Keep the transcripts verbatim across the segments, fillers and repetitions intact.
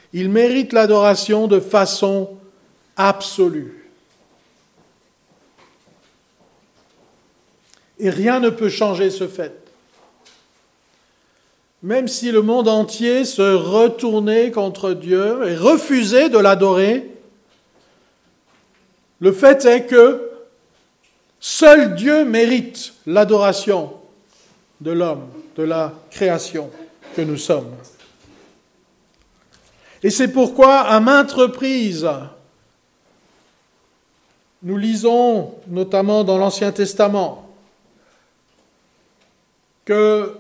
Il mérite l'adoration de façon absolue. Et rien ne peut changer ce fait. Même si le monde entier se retournait contre Dieu et refusait de l'adorer, le fait est que seul Dieu mérite l'adoration de l'homme, de la création que nous sommes. Et c'est pourquoi, à maintes reprises, nous lisons, notamment dans l'Ancien Testament, que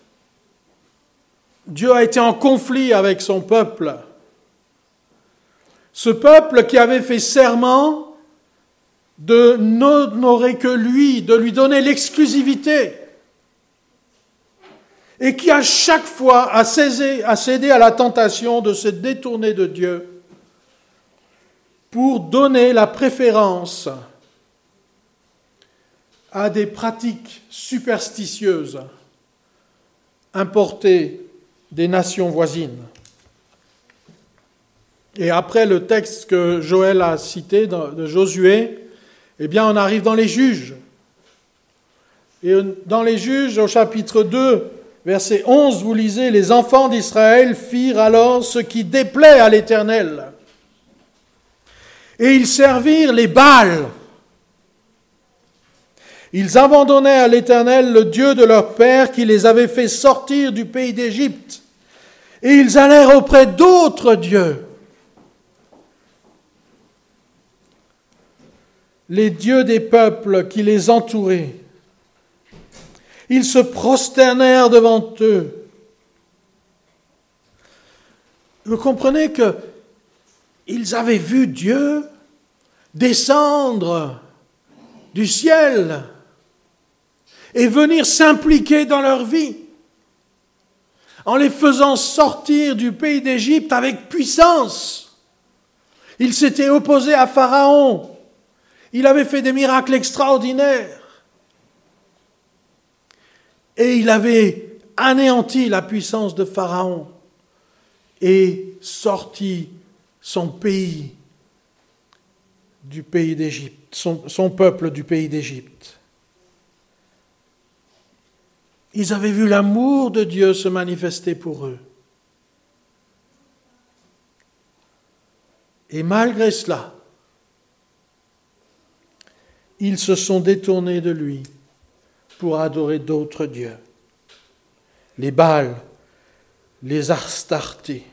Dieu a été en conflit avec son peuple. Ce peuple qui avait fait serment de n'honorer que lui, de lui donner l'exclusivité, et qui à chaque fois a cédé, a cédé à la tentation de se détourner de Dieu pour donner la préférence à des pratiques superstitieuses importées des nations voisines. Et après le texte que Joël a cité de Josué, eh bien on arrive dans les Juges. Et dans les Juges, au chapitre deux, verset onze, vous lisez « Les enfants d'Israël firent alors ce qui déplaît à l'Éternel. Et ils servirent les Baals. Ils abandonnaient à l'Éternel le Dieu de leur père qui les avait fait sortir du pays d'Égypte. Et ils allèrent auprès d'autres dieux. Les dieux des peuples qui les entouraient. Ils se prosternèrent devant eux. » Vous comprenez que ils avaient vu Dieu descendre du ciel et venir s'impliquer dans leur vie, en les faisant sortir du pays d'Égypte avec puissance. Il s'était opposé à Pharaon. Il avait fait des miracles extraordinaires. Et il avait anéanti la puissance de Pharaon et sorti son pays du pays d'Égypte, son, son peuple du pays d'Égypte. Ils avaient vu l'amour de Dieu se manifester pour eux. Et malgré cela, ils se sont détournés de lui pour adorer d'autres dieux. Les Baals, les Astartés.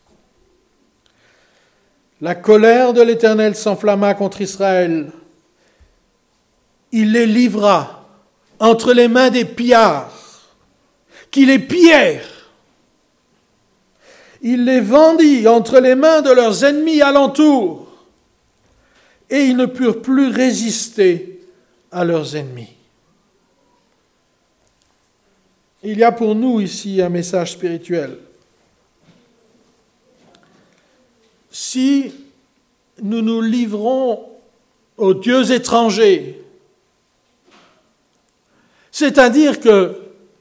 La colère de l'Éternel s'enflamma contre Israël. Il les livra entre les mains des pillards, qui les pillèrent. Il les vendit entre les mains de leurs ennemis alentour, et ils ne purent plus résister à leurs ennemis. Il y a pour nous ici un message spirituel. Si nous nous livrons aux dieux étrangers, c'est-à-dire que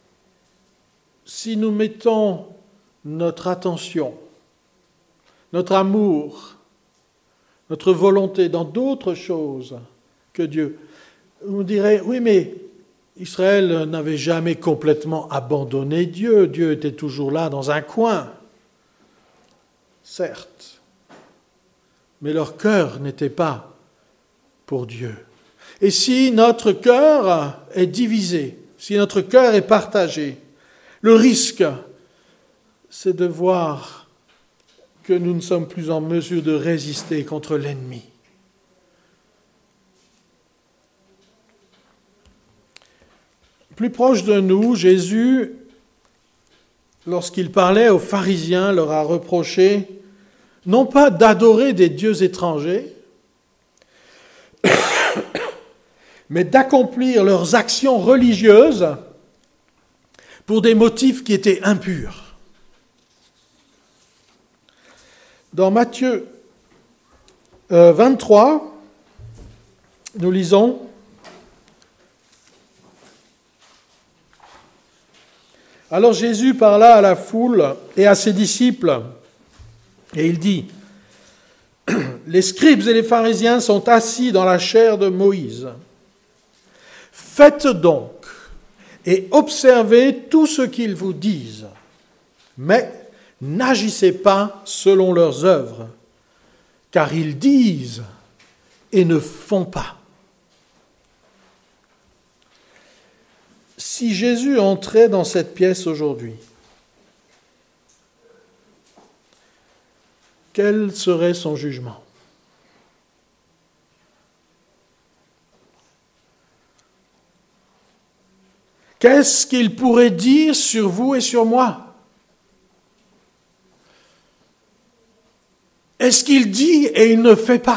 si nous mettons notre attention, notre amour, notre volonté dans d'autres choses que Dieu, vous direz, oui, mais Israël n'avait jamais complètement abandonné Dieu. Dieu était toujours là dans un coin. Certes. Mais leur cœur n'était pas pour Dieu. Et si notre cœur est divisé, si notre cœur est partagé, le risque, c'est de voir que nous ne sommes plus en mesure de résister contre l'ennemi. Plus proche de nous, Jésus, lorsqu'il parlait aux pharisiens, leur a reproché non pas d'adorer des dieux étrangers, mais d'accomplir leurs actions religieuses pour des motifs qui étaient impurs. Dans Matthieu euh, vingt-trois, nous lisons « Alors Jésus parla à la foule et à ses disciples. Et il dit, « Les scribes et les pharisiens sont assis dans la chaire de Moïse. Faites donc et observez tout ce qu'ils vous disent, mais n'agissez pas selon leurs œuvres, car ils disent et ne font pas. » Si Jésus entrait dans cette pièce aujourd'hui, quel serait son jugement ? Qu'est-ce qu'il pourrait dire sur vous et sur moi ? Est-ce qu'il dit et il ne fait pas ?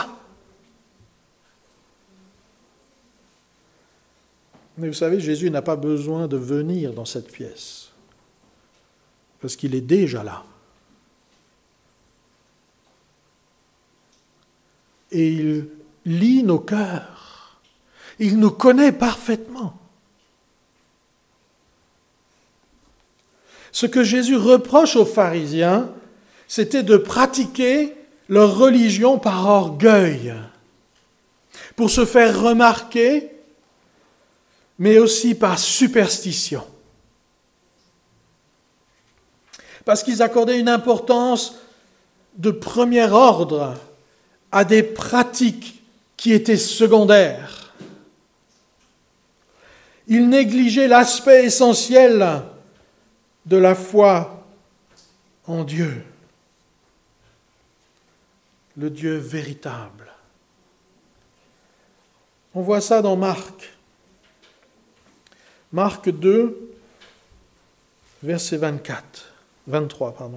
Mais vous savez, Jésus n'a pas besoin de venir dans cette pièce, parce qu'il est déjà là. Et il lit nos cœurs. Il nous connaît parfaitement. Ce que Jésus reproche aux pharisiens, c'était de pratiquer leur religion par orgueil, pour se faire remarquer, mais aussi par superstition. Parce qu'ils accordaient une importance de premier ordre à des pratiques qui étaient secondaires. Ils négligeaient l'aspect essentiel de la foi en Dieu, le Dieu véritable. On voit ça dans Marc. Marc deux, verset vingt-quatre, vingt-trois, pardon.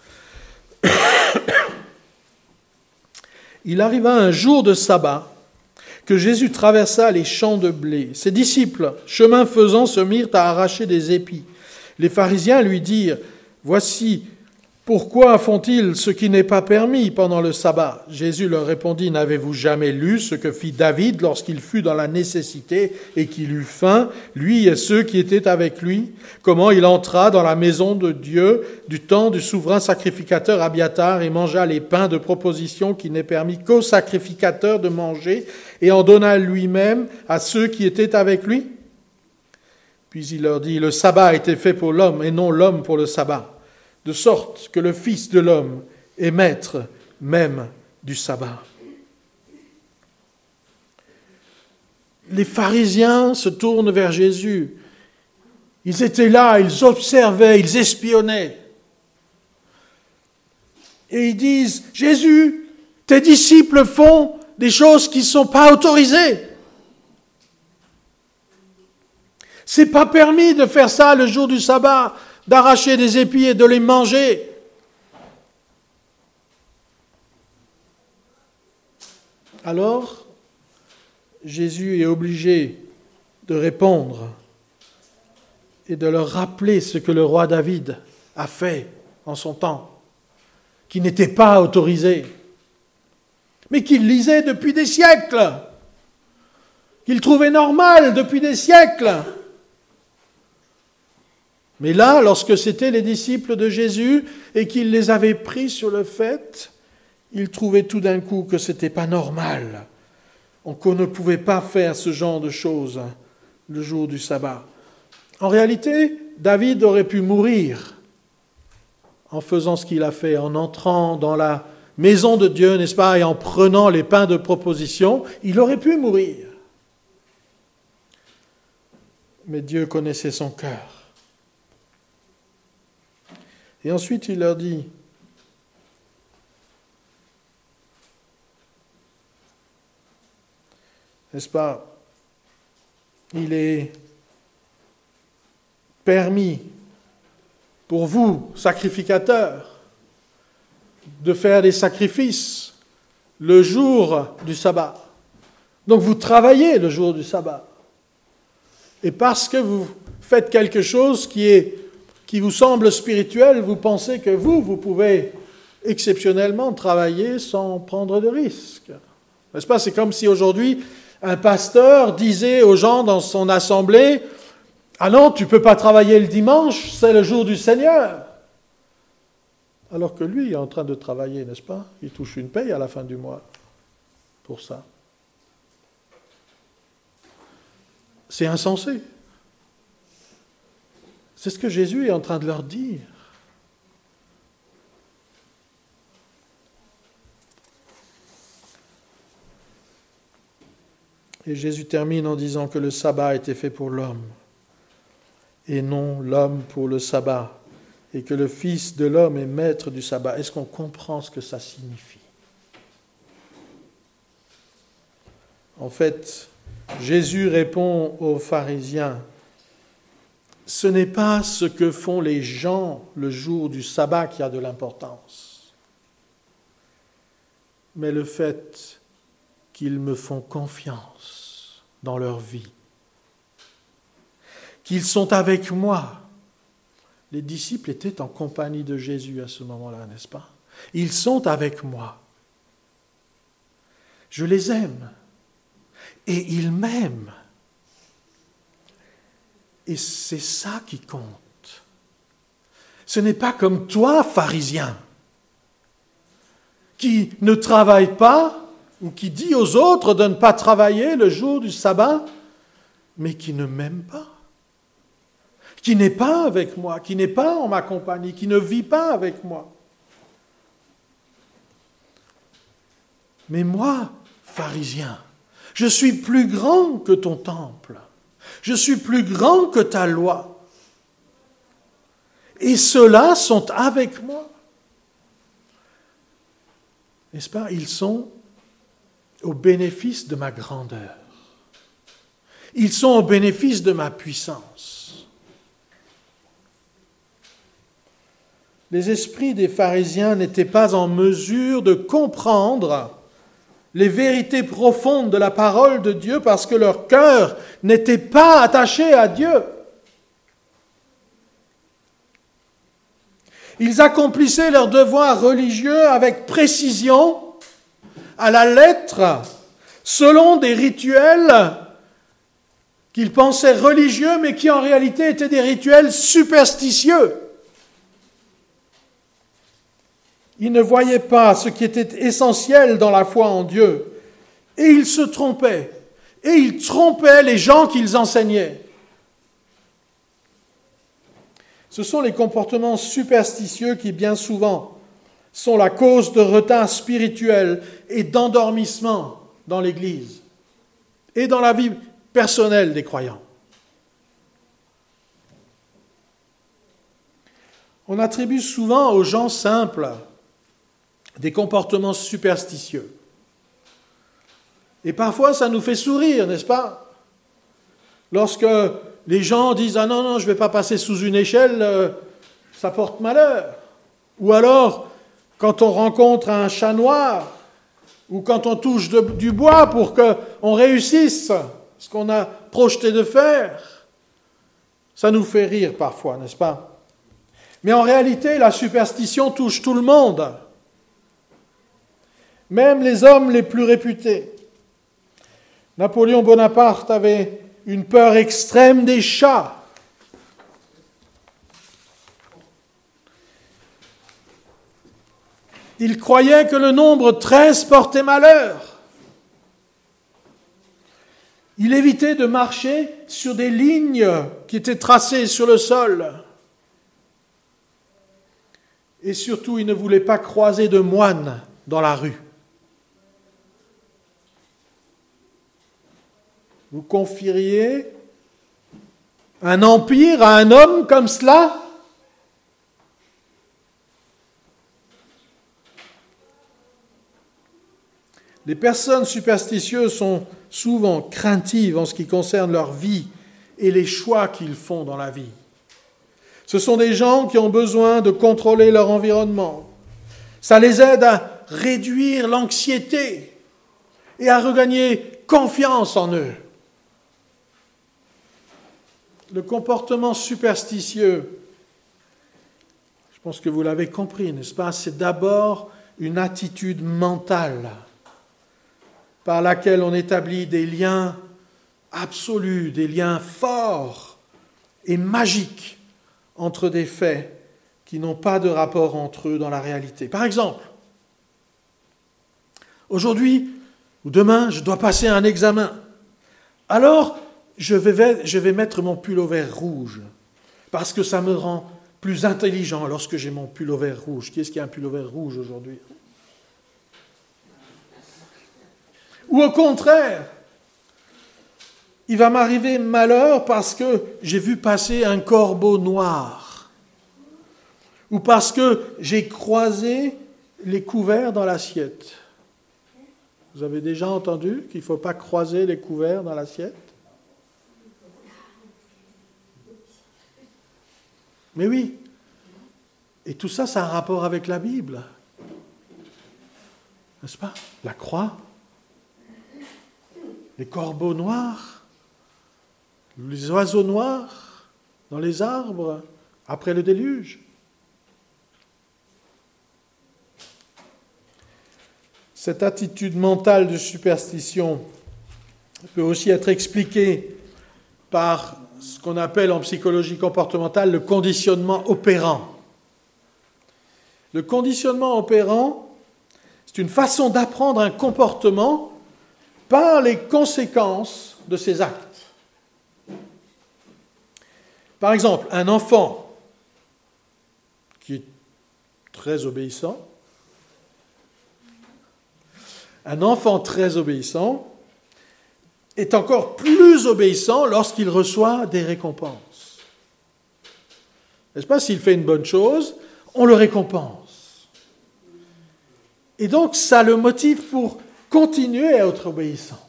Il arriva un jour de sabbat que Jésus traversa les champs de blé. Ses disciples, chemin faisant, se mirent à arracher des épis. Les pharisiens lui dirent, « Voici, pourquoi font-ils ce qui n'est pas permis pendant le sabbat ?» Jésus leur répondit, « N'avez-vous jamais lu ce que fit David lorsqu'il fut dans la nécessité et qu'il eut faim, lui et ceux qui étaient avec lui, comment il entra dans la maison de Dieu du temps du souverain sacrificateur Abiatar et mangea les pains de proposition qui n'est permis qu'au sacrificateur de manger et en donna lui-même à ceux qui étaient avec lui ?» Puis il leur dit, « Le sabbat a été fait pour l'homme et non l'homme pour le sabbat. De sorte que le Fils de l'homme est maître même du sabbat. » Les pharisiens se tournent vers Jésus. Ils étaient là, ils observaient, ils espionnaient. Et ils disent, « Jésus, tes disciples font des choses qui ne sont pas autorisées. C'est pas permis de faire ça le jour du sabbat, d'arracher des épis et de les manger. » Alors, Jésus est obligé de répondre et de leur rappeler ce que le roi David a fait en son temps, qui n'était pas autorisé, mais qu'il lisait depuis des siècles, qu'il trouvait normal depuis des siècles. Mais là, lorsque c'étaient les disciples de Jésus et qu'il les avait pris sur le fait, ils trouvaient tout d'un coup que ce n'était pas normal, qu'on ne pouvait pas faire ce genre de choses le jour du sabbat. En réalité, David aurait pu mourir en faisant ce qu'il a fait, en entrant dans la maison de Dieu, n'est-ce pas, et en prenant les pains de proposition. Il aurait pu mourir. Mais Dieu connaissait son cœur. Et ensuite, il leur dit, n'est-ce pas, il est permis pour vous, sacrificateurs, de faire des sacrifices le jour du sabbat. Donc vous travaillez le jour du sabbat. Et parce que vous faites quelque chose qui est qui vous semble spirituel, vous pensez que vous, vous pouvez exceptionnellement travailler sans prendre de risques. N'est-ce pas? C'est comme si aujourd'hui, un pasteur disait aux gens dans son assemblée, « Ah non, tu ne peux pas travailler le dimanche, c'est le jour du Seigneur. » alors que lui est en train de travailler, n'est-ce pas? Il touche une paye à la fin du mois pour ça. C'est insensé. C'est ce que Jésus est en train de leur dire. Et Jésus termine en disant que le sabbat a été fait pour l'homme, et non l'homme pour le sabbat, et que le Fils de l'homme est maître du sabbat. Est-ce qu'on comprend ce que ça signifie? En fait, Jésus répond aux pharisiens, ce n'est pas ce que font les gens le jour du sabbat qui a de l'importance, mais le fait qu'ils me font confiance dans leur vie, qu'ils sont avec moi. Les disciples étaient en compagnie de Jésus à ce moment-là, n'est-ce pas? Ils sont avec moi. Je les aime. Et ils m'aiment. Et c'est ça qui compte. Ce n'est pas comme toi, pharisien, qui ne travaille pas ou qui dit aux autres de ne pas travailler le jour du sabbat, mais qui ne m'aime pas, qui n'est pas avec moi, qui n'est pas en ma compagnie, qui ne vit pas avec moi. Mais moi, pharisien, je suis plus grand que ton temple. Je suis plus grand que ta loi. Et ceux-là sont avec moi. N'est-ce pas? Ils sont au bénéfice de ma grandeur. Ils sont au bénéfice de ma puissance. Les esprits des pharisiens n'étaient pas en mesure de comprendre les vérités profondes de la parole de Dieu parce que leur cœur n'était pas attaché à Dieu. Ils accomplissaient leurs devoirs religieux avec précision, à la lettre, selon des rituels qu'ils pensaient religieux, mais qui en réalité étaient des rituels superstitieux. Ils ne voyaient pas ce qui était essentiel dans la foi en Dieu. Et ils se trompaient. Et ils trompaient les gens qu'ils enseignaient. Ce sont les comportements superstitieux qui, bien souvent, sont la cause de retard spirituel et d'endormissement dans l'Église et dans la vie personnelle des croyants. On attribue souvent aux gens simples des comportements superstitieux. Et parfois, ça nous fait sourire, n'est-ce pas? Lorsque les gens disent « Ah non, non, je ne vais pas passer sous une échelle, euh, ça porte malheur. » Ou alors, quand on rencontre un chat noir, ou quand on touche de, du bois pour qu'on réussisse ce qu'on a projeté de faire, ça nous fait rire parfois, n'est-ce pas? Mais en réalité, la superstition touche tout le monde. Même les hommes les plus réputés. Napoléon Bonaparte avait une peur extrême des chats. Il croyait que le nombre treize portait malheur. Il évitait de marcher sur des lignes qui étaient tracées sur le sol. Et surtout, il ne voulait pas croiser de moines dans la rue. Vous confieriez un empire à un homme comme cela? Les personnes superstitieuses sont souvent craintives en ce qui concerne leur vie et les choix qu'ils font dans la vie. Ce sont des gens qui ont besoin de contrôler leur environnement. Ça les aide à réduire l'anxiété et à regagner confiance en eux. Le comportement superstitieux, je pense que vous l'avez compris, n'est-ce pas? C'est d'abord une attitude mentale par laquelle on établit des liens absolus, des liens forts et magiques entre des faits qui n'ont pas de rapport entre eux dans la réalité. Par exemple, aujourd'hui ou demain, je dois passer un examen. Alors, je vais, je vais mettre mon pull-over rouge, parce que ça me rend plus intelligent lorsque j'ai mon pull-over rouge. Qui est-ce qui a un pull-over rouge aujourd'hui? Ou au contraire, il va m'arriver malheur parce que j'ai vu passer un corbeau noir, ou parce que j'ai croisé les couverts dans l'assiette. Vous avez déjà entendu qu'il ne faut pas croiser les couverts dans l'assiette? Mais oui. Et tout ça, ça a un rapport avec la Bible. N'est-ce pas? La croix, les corbeaux noirs, les oiseaux noirs dans les arbres après le déluge. Cette attitude mentale de superstition peut aussi être expliquée par ce qu'on appelle en psychologie comportementale le conditionnement opérant. Le conditionnement opérant, c'est une façon d'apprendre un comportement par les conséquences de ses actes. Par exemple, un enfant qui est très obéissant, un enfant très obéissant est encore plus obéissant lorsqu'il reçoit des récompenses. N'est-ce pas? S'il fait une bonne chose, on le récompense. Et donc, ça le motive pour continuer à être obéissant.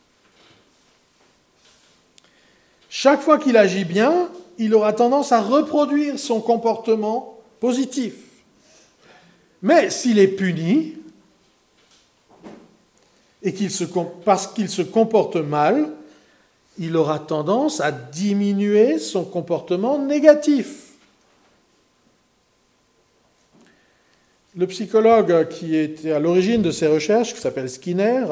Chaque fois qu'il agit bien, il aura tendance à reproduire son comportement positif. Mais s'il est puni, et qu'il se, parce qu'il se comporte mal, il aura tendance à diminuer son comportement négatif. Le psychologue qui était à l'origine de ces recherches, qui s'appelle Skinner,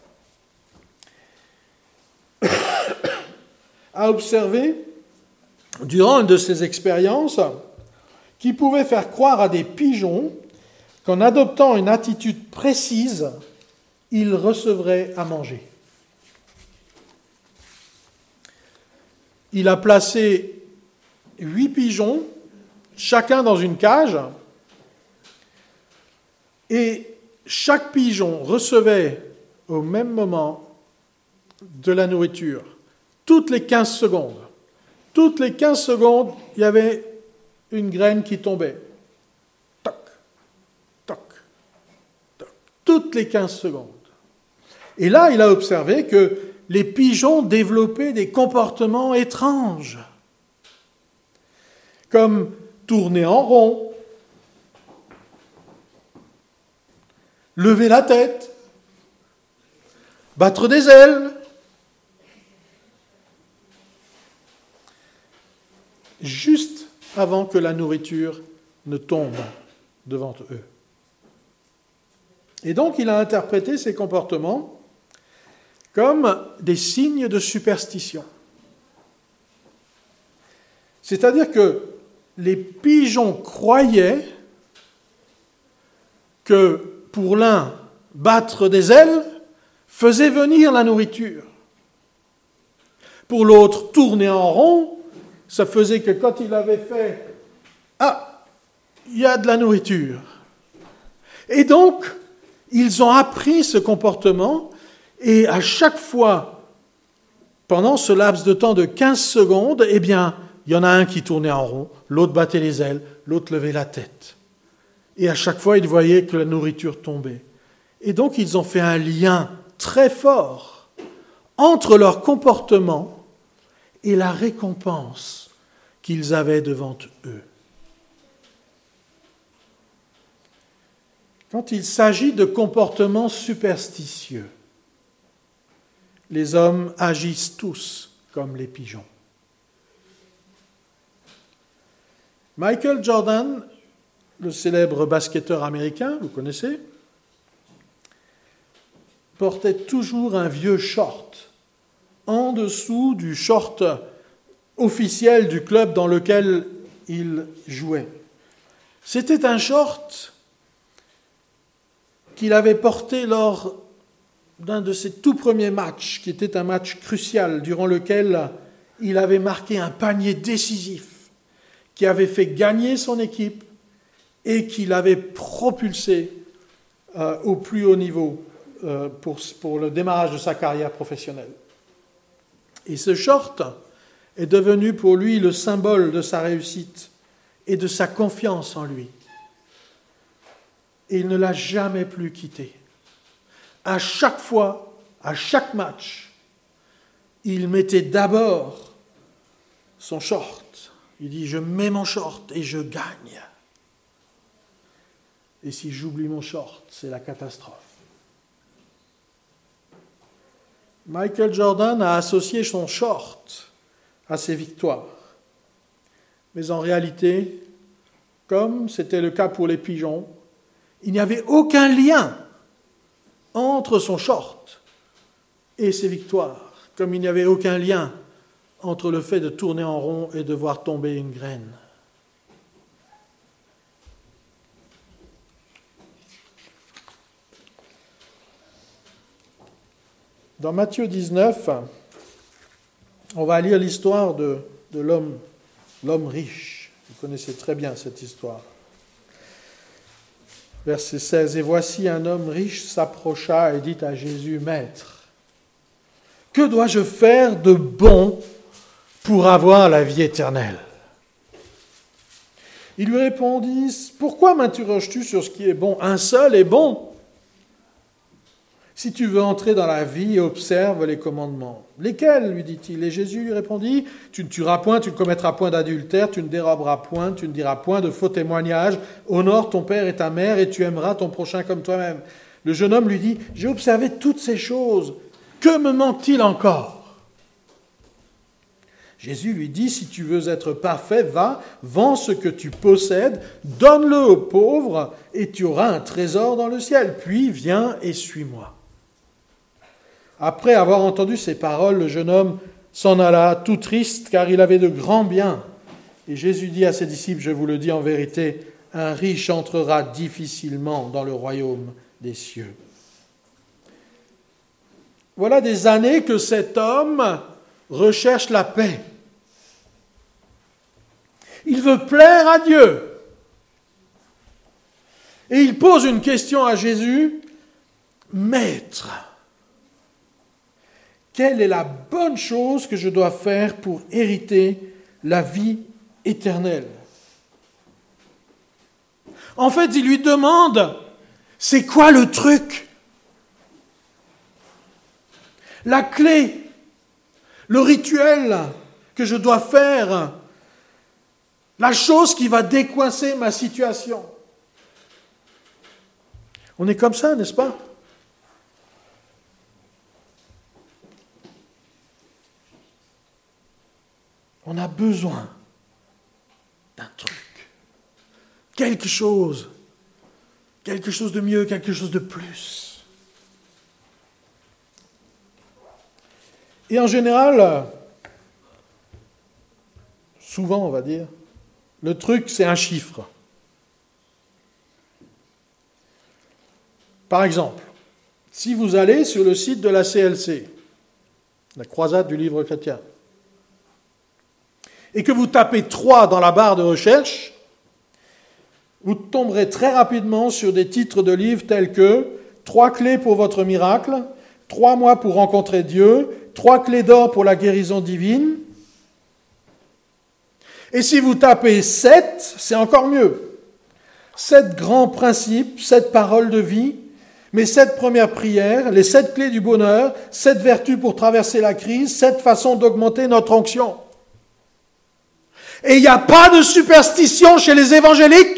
a observé, durant une de ses expériences, qu'il pouvait faire croire à des pigeons qu'en adoptant une attitude précise, ils recevraient à manger. Il a placé huit pigeons, chacun dans une cage, et chaque pigeon recevait au même moment de la nourriture, toutes les quinze secondes. Toutes les quinze secondes, il y avait une graine qui tombait. Toc, toc, toc. Toutes les quinze secondes. Et là, il a observé que les pigeons développaient des comportements étranges, comme tourner en rond, lever la tête, battre des ailes. Juste avant que la nourriture ne tombe devant eux. Et donc, il a interprété ces comportements comme des signes de superstition. C'est-à-dire que les pigeons croyaient que pour l'un, battre des ailes faisait venir la nourriture. Pour l'autre, tourner en rond, ça faisait que quand il avait fait « Ah, il y a de la nourriture ». Et donc, ils ont appris ce comportement et à chaque fois, pendant ce laps de temps de quinze secondes, eh bien, il y en a un qui tournait en rond, l'autre battait les ailes, l'autre levait la tête. Et à chaque fois, ils voyaient que la nourriture tombait. Et donc, ils ont fait un lien très fort entre leur comportement et la récompense qu'ils avaient devant eux. Quand il s'agit de comportements superstitieux, les hommes agissent tous comme les pigeons. Michael Jordan, le célèbre basketteur américain, vous connaissez, portait toujours un vieux short en dessous du short officiel du club dans lequel il jouait. C'était un short qu'il avait porté lors d'un de ses tout premiers matchs, qui était un match crucial, durant lequel il avait marqué un panier décisif, qui avait fait gagner son équipe et qui l'avait propulsé euh, au plus haut niveau euh, pour, pour le démarrage de sa carrière professionnelle. Et ce short est devenu pour lui le symbole de sa réussite et de sa confiance en lui. Et il ne l'a jamais plus quitté. À chaque fois, à chaque match, il mettait d'abord son short. Il dit « Je mets mon short et je gagne. » Et si j'oublie mon short, c'est la catastrophe. Michael Jordan a associé son short à ses victoires. Mais en réalité, comme c'était le cas pour les pigeons, il n'y avait aucun lien entre son short et ses victoires, comme il n'y avait aucun lien entre le fait de tourner en rond et de voir tomber une graine. Dans Matthieu dix-neuf, on va lire l'histoire de, de l'homme, l'homme riche. Vous connaissez très bien cette histoire. Verset seize, « Et voici un homme riche s'approcha et dit à Jésus, « Maître, que dois-je faire de bon pour avoir la vie éternelle ?» Il lui répondit, « Pourquoi m'interroges-tu sur ce qui est bon ? Un seul est bon. Si tu veux entrer dans la vie, observe les commandements. » « Lesquels ? Lui dit-il. Et Jésus lui répondit, « Tu ne tueras point, tu ne commettras point d'adultère, tu ne déroberas point, tu ne diras point de faux témoignages, honore ton père et ta mère, et tu aimeras ton prochain comme toi-même. » Le jeune homme lui dit, « J'ai observé toutes ces choses, que me manque-t-il encore ?» Jésus lui dit, « Si tu veux être parfait, va, vends ce que tu possèdes, donne-le aux pauvres, et tu auras un trésor dans le ciel. Puis viens et suis-moi. » Après avoir entendu ces paroles, le jeune homme s'en alla, tout triste, car il avait de grands biens. Et Jésus dit à ses disciples, je vous le dis en vérité, un riche entrera difficilement dans le royaume des cieux. Voilà des années que cet homme recherche la paix. Il veut plaire à Dieu. Et il pose une question à Jésus, « Maître, quelle est la bonne chose que je dois faire pour hériter la vie éternelle ?» En fait, il lui demande, c'est quoi le truc ? La clé, le rituel que je dois faire, la chose qui va décoincer ma situation. On est comme ça, n'est-ce pas ? On a besoin d'un truc, quelque chose, quelque chose de mieux, quelque chose de plus. Et en général, souvent on va dire, le truc c'est un chiffre. Par exemple, si vous allez sur le site de la C L C, la Croisade du Livre Chrétien, et que vous tapez trois dans la barre de recherche, vous tomberez très rapidement sur des titres de livres tels que « Trois clés pour votre miracle »,« Trois mois pour rencontrer Dieu »,« Trois clés d'or pour la guérison divine ». Et si vous tapez sept, c'est encore mieux. Sept grands principes, sept paroles de vie, mes sept premières prières, les sept clés du bonheur, sept vertus pour traverser la crise, sept façons d'augmenter notre onction. Et il n'y a pas de superstition chez les évangéliques.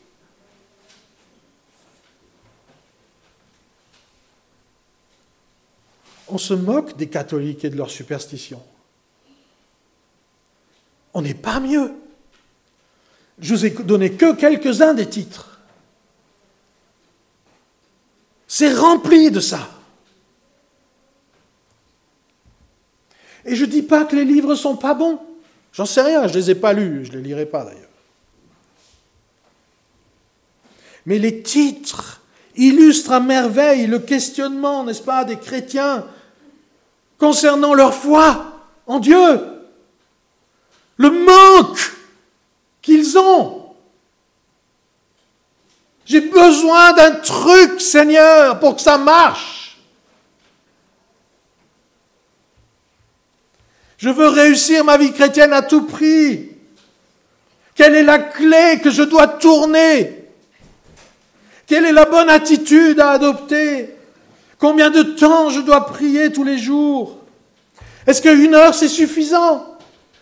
On se moque des catholiques et de leurs superstitions. On n'est pas mieux. Je vous ai donné que quelques-uns des titres. C'est rempli de ça. Et je ne dis pas que les livres ne sont pas bons. J'en sais rien, je ne les ai pas lus, je ne les lirai pas d'ailleurs. Mais les titres illustrent à merveille le questionnement, n'est-ce pas, des chrétiens concernant leur foi en Dieu, le manque qu'ils ont. J'ai besoin d'un truc, Seigneur, pour que ça marche. Je veux réussir ma vie chrétienne à tout prix. Quelle est la clé que je dois tourner? Quelle est la bonne attitude à adopter? Combien de temps je dois prier tous les jours? Est-ce qu'une heure c'est suffisant?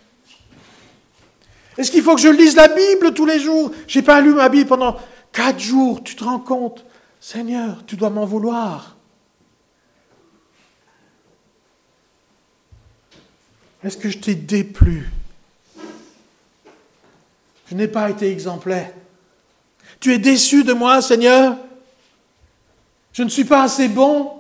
Est-ce qu'il faut que je lise la Bible tous les jours? Je n'ai pas lu ma Bible pendant quatre jours. Tu te rends compte? Seigneur, tu dois m'en vouloir. Est-ce que je t'ai déplu? Je n'ai pas été exemplaire. Tu es déçu de moi, Seigneur? Je ne suis pas assez bon?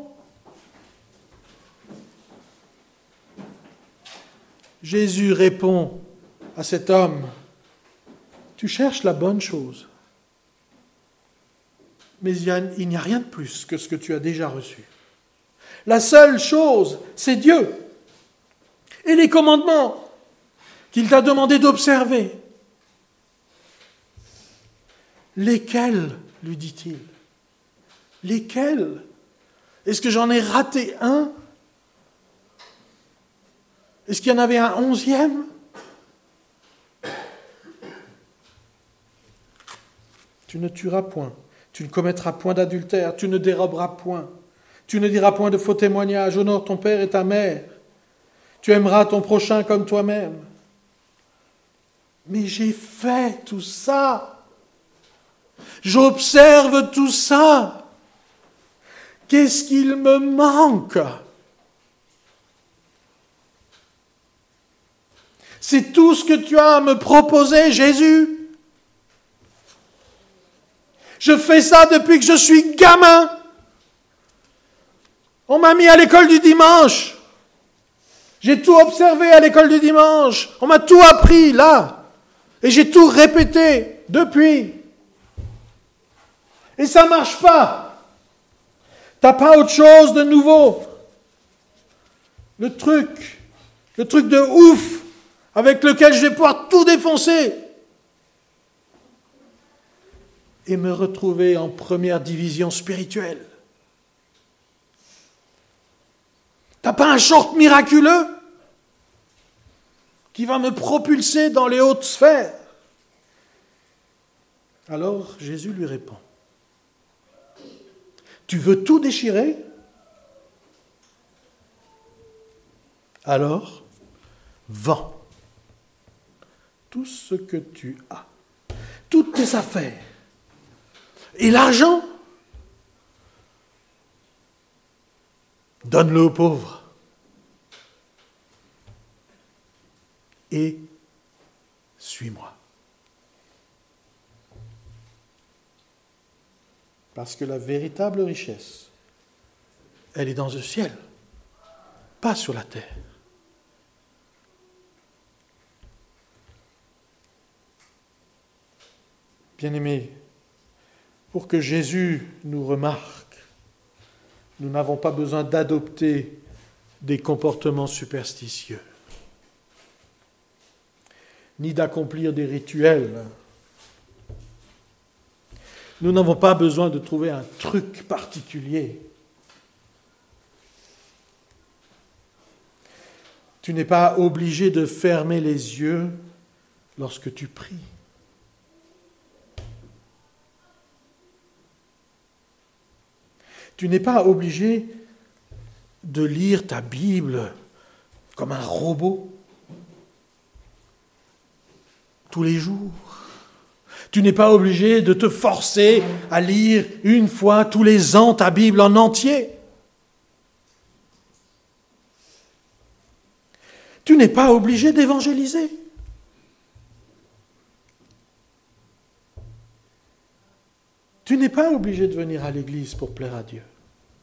Jésus répond à cet homme, tu cherches la bonne chose, mais il, y a, il n'y a rien de plus que ce que tu as déjà reçu. La seule chose, c'est Dieu et les commandements qu'il t'a demandé d'observer. Lesquels, lui dit-il? Lesquels? Est-ce que j'en ai raté un? Est-ce qu'il y en avait un onzième? Tu ne tueras point, tu ne commettras point d'adultère, tu ne déroberas point, tu ne diras point de faux témoignages, honore ton père et ta mère, tu aimeras ton prochain comme toi-même. Mais j'ai fait tout ça. J'observe tout ça. Qu'est-ce qu'il me manque? C'est tout ce que tu as à me proposer, Jésus. Je fais ça depuis que je suis gamin. On m'a mis à l'école du dimanche. J'ai tout observé à l'école du dimanche. On m'a tout appris là. Et j'ai tout répété depuis. Et ça ne marche pas. Tu n'as pas autre chose de nouveau. Le truc, le truc de ouf avec lequel je vais pouvoir tout défoncer et me retrouver en première division spirituelle. T'as pas un short miraculeux qui va me propulser dans les hautes sphères? Alors Jésus lui répond, tu veux tout déchirer? Alors, vends tout ce que tu as, toutes tes affaires, et l'argent, donne-le aux pauvres. Et suis-moi. Parce que la véritable richesse, elle est dans le ciel, pas sur la terre. Bien-aimés, pour que Jésus nous remarque, nous n'avons pas besoin d'adopter des comportements superstitieux, ni d'accomplir des rituels. Nous n'avons pas besoin de trouver un truc particulier. Tu n'es pas obligé de fermer les yeux lorsque tu pries. Tu n'es pas obligé de lire ta Bible comme un robot tous les jours. Tu n'es pas obligé de te forcer à lire une fois tous les ans ta Bible en entier. Tu n'es pas obligé d'évangéliser. Tu n'es pas obligé de venir à l'église pour plaire à Dieu.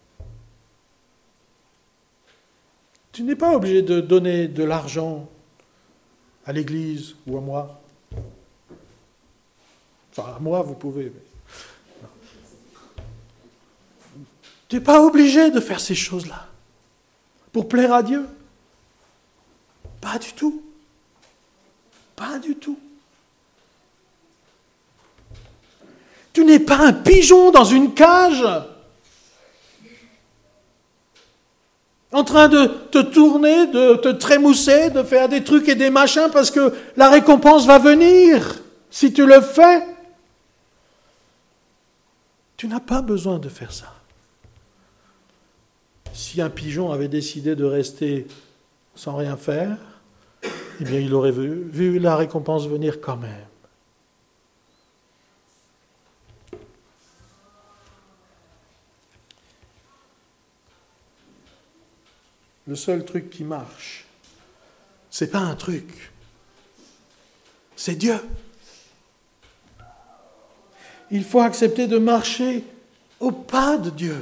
Tu n'es pas obligé de donner de l'argent à l'église ou à moi. Enfin, à moi, vous pouvez. Mais... Tu n'es pas obligé de faire ces choses-là pour plaire à Dieu. Pas du tout. Pas du tout. Tu n'es pas un pigeon dans une cage en train de te tourner, de te trémousser, de faire des trucs et des machins parce que la récompense va venir si tu le fais. Tu n'as pas besoin de faire ça. Si un pigeon avait décidé de rester sans rien faire, eh bien il aurait vu, vu la récompense venir quand même. Le seul truc qui marche, c'est pas un truc, c'est Dieu. Il faut accepter de marcher au pas de Dieu.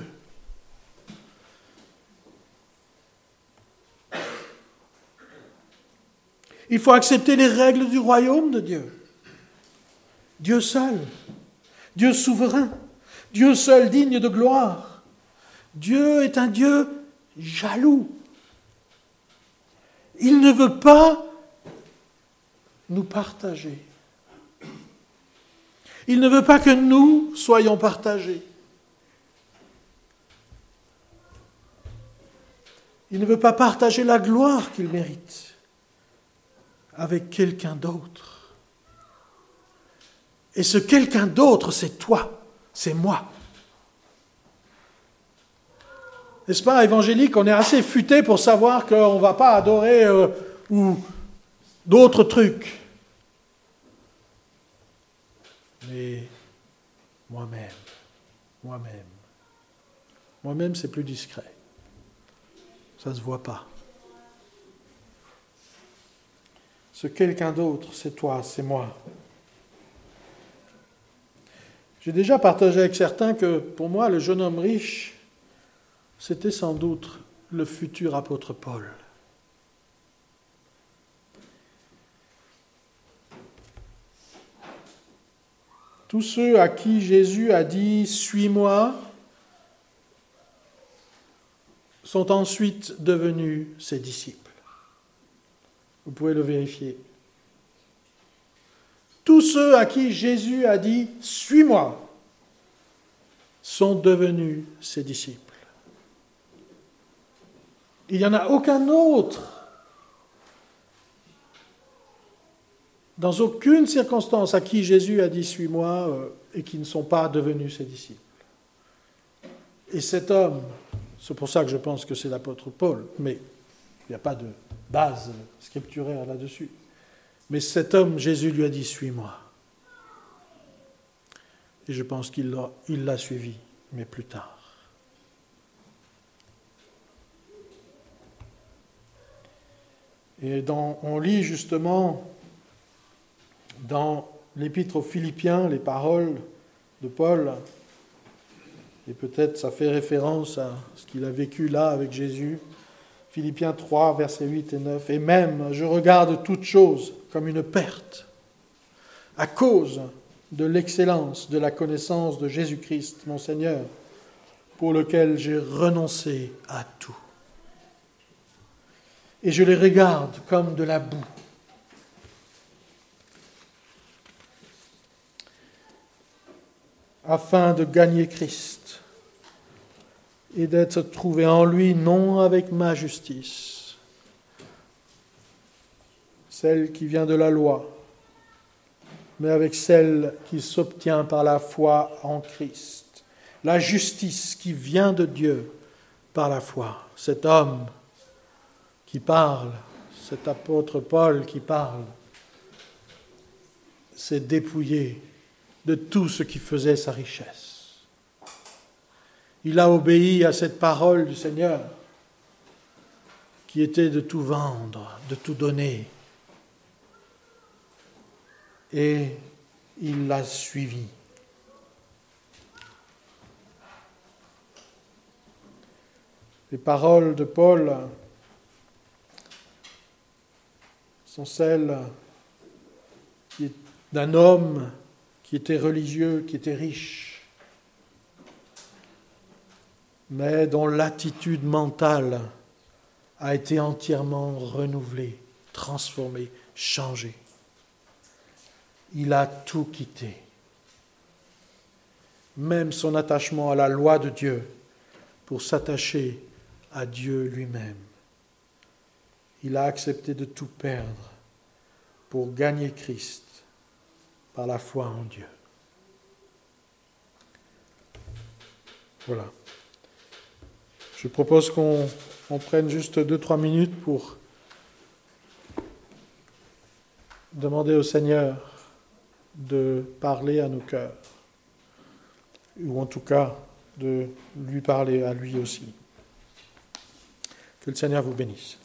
Il faut accepter les règles du royaume de Dieu. Dieu seul, Dieu souverain, Dieu seul digne de gloire. Dieu est un Dieu jaloux. Il ne veut pas nous partager. Il ne veut pas que nous soyons partagés. Il ne veut pas partager la gloire qu'il mérite avec quelqu'un d'autre. Et ce quelqu'un d'autre, c'est toi, c'est moi. N'est-ce pas, évangélique, on est assez futé pour savoir qu'on ne va pas adorer euh, ou d'autres trucs. Mais moi-même, moi-même, moi-même c'est plus discret. Ça ne se voit pas. Ce quelqu'un d'autre, c'est toi, c'est moi. J'ai déjà partagé avec certains que pour moi, le jeune homme riche, c'était sans doute le futur apôtre Paul. Tous ceux à qui Jésus a dit « Suis-moi » sont ensuite devenus ses disciples. Vous pouvez le vérifier. Tous ceux à qui Jésus a dit « Suis-moi » sont devenus ses disciples. Il n'y en a aucun autre, dans aucune circonstance, à qui Jésus a dit « Suis-moi » euh, et qui ne sont pas devenus ses disciples. Et cet homme, c'est pour ça que je pense que c'est l'apôtre Paul, mais il n'y a pas de base scripturaire là-dessus. Mais cet homme, Jésus lui a dit « Suis-moi ». Et je pense qu'il l'a, il l'a suivi, mais plus tard. Et dans, on lit justement dans l'épître aux Philippiens les paroles de Paul, et peut-être ça fait référence à ce qu'il a vécu là avec Jésus. Philippiens trois, versets huit et neuf. « Et même, je regarde toute chose comme une perte, à cause de l'excellence de la connaissance de Jésus-Christ, mon Seigneur, pour lequel j'ai renoncé à tout. Et je les regarde comme de la boue. Afin de gagner Christ et d'être trouvé en lui, non avec ma justice, celle qui vient de la loi, mais avec celle qui s'obtient par la foi en Christ. La justice qui vient de Dieu par la foi. Cet homme qui parle, cet apôtre Paul qui parle, s'est dépouillé de tout ce qui faisait sa richesse. Il a obéi à cette parole du Seigneur qui était de tout vendre, de tout donner. Et il l'a suivi. Les paroles de Paul sont celles d'un homme qui était religieux, qui était riche. mais dont l'attitude mentale a été entièrement renouvelée, transformée, changée. Il a tout quitté, même son attachement à la loi de Dieu, pour s'attacher à Dieu lui-même. Il a accepté de tout perdre pour gagner Christ par la foi en Dieu. Voilà. Je propose qu'on on prenne juste deux, trois minutes pour demander au Seigneur de parler à nos cœurs, ou en tout cas de lui parler à lui aussi. Que le Seigneur vous bénisse.